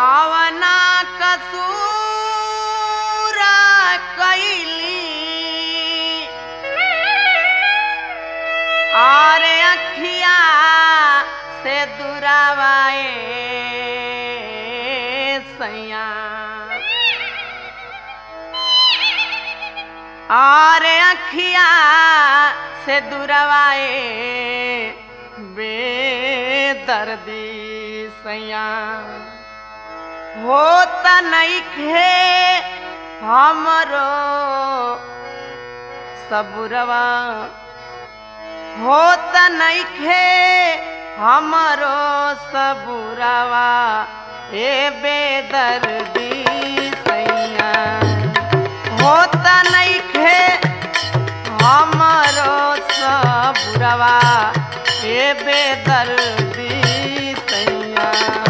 कवना कसूर कैली और अखिया से दुरावाए सैया और अखिया से दुरावाए बेदर्दी सैया होत नइखे हमरो सबुरवा होत नइखे हमरो सबुरवा ए बेदर्दी सैया होत नइखे हमरो सबुरवा ए बेदर्दी सैया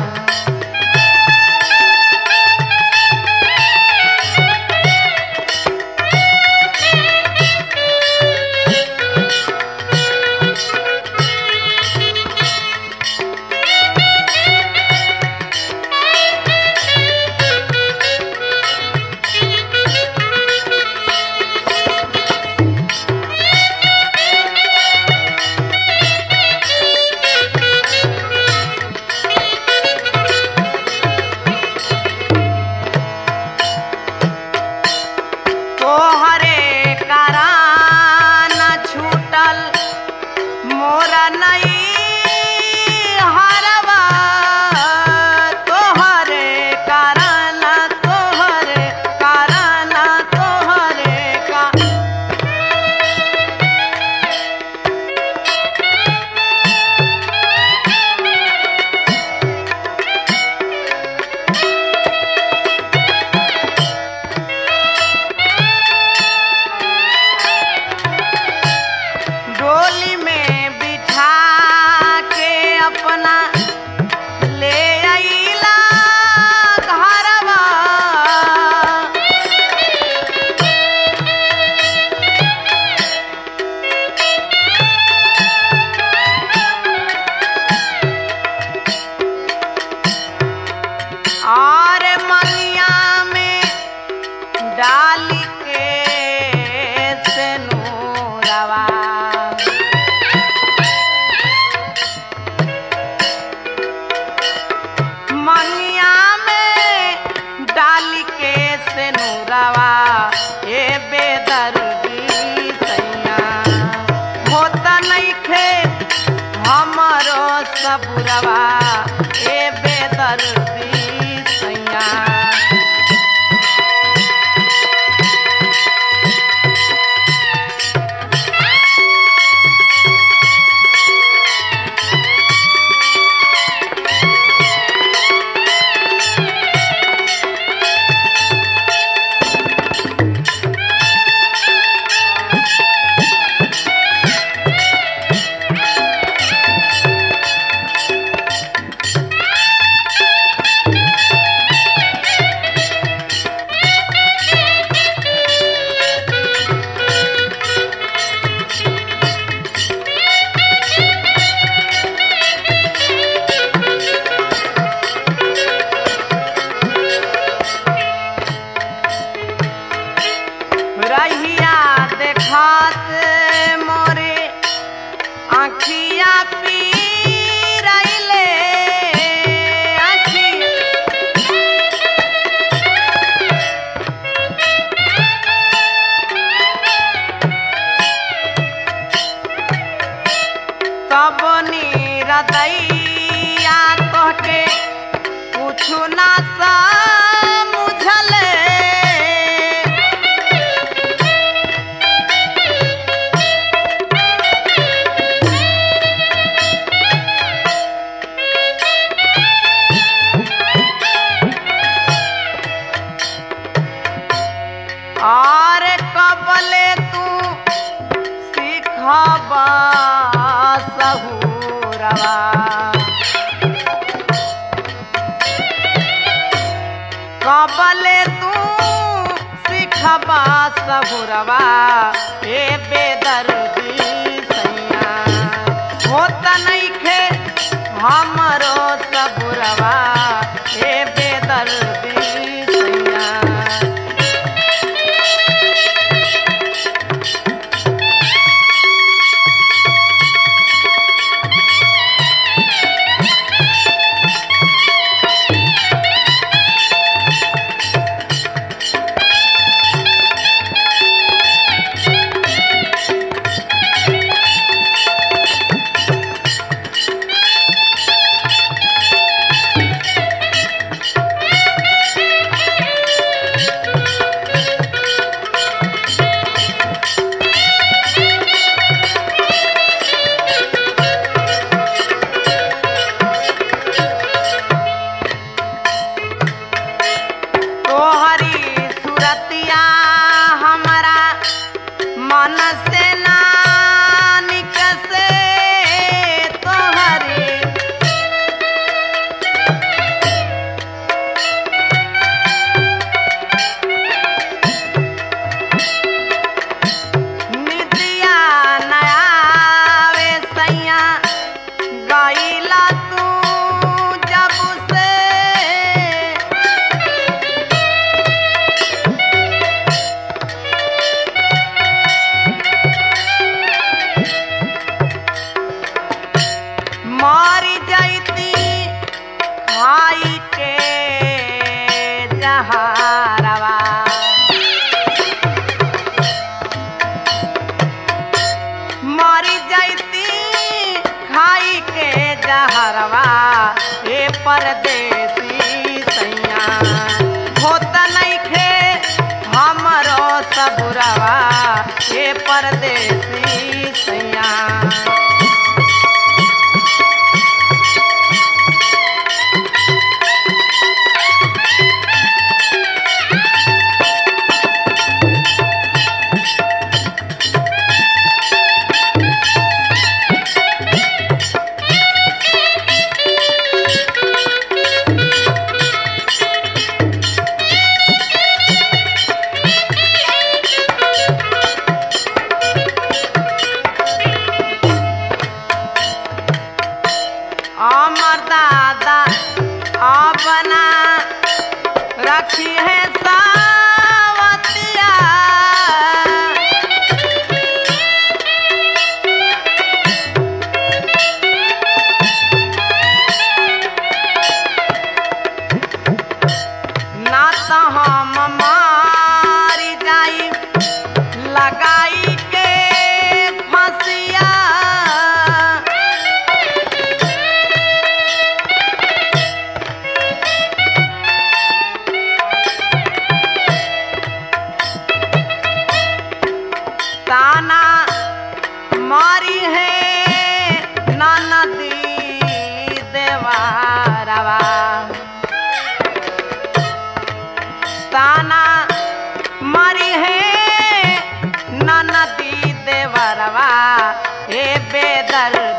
सबुरवा ए बेदर्दी सैया रहिया देखात मोरे आँखिया पी रहिले तब निरदैया तोहके कुछु ना समझले और कबले तू सीखबा सहुरवा कबले तू सीखबा सहुरवा ए बेदर्दी सैया होत नइखे हमरो सबुरवा ए बेदर्दी बहरवा ए परदेसी सैया होत नइखे हमरो सबुरवा ए परदेसी सैया अमर दादा अपना रखी है सावतिया ना तो हम मारी जाई लगाई के फसिया ताना मारी है ननदी देवारवा ताना मारी है ननदी देवरवा ए बेदर